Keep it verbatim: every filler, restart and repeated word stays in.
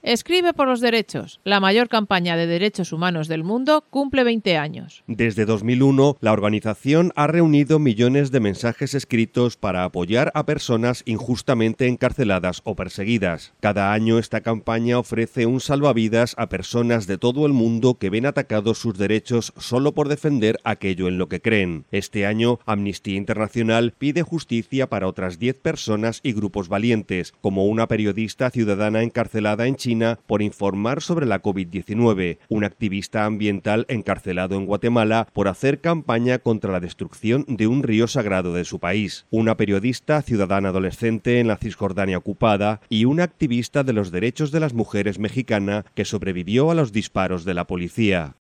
Escribe por los derechos. La mayor campaña de derechos humanos del mundo cumple veinte años. Desde dos mil uno, la organización ha reunido millones de mensajes escritos para apoyar a personas injustamente encarceladas o perseguidas. Cada año esta campaña ofrece un salvavidas a personas de todo el mundo que ven atacados sus derechos solo por defender aquello en lo que creen. Este año, Amnistía Internacional pide justicia para otras diez personas y grupos valientes, como una periodista ciudadana encarcelada en China por informar sobre la COVID diecinueve, un activista ambiental encarcelado en Guatemala por hacer campaña contra la destrucción de un río sagrado de su país, una periodista ciudadana adolescente en la Cisjordania ocupada y una activista de los derechos de las mujeres mexicana que sobrevivió a los disparos de la policía.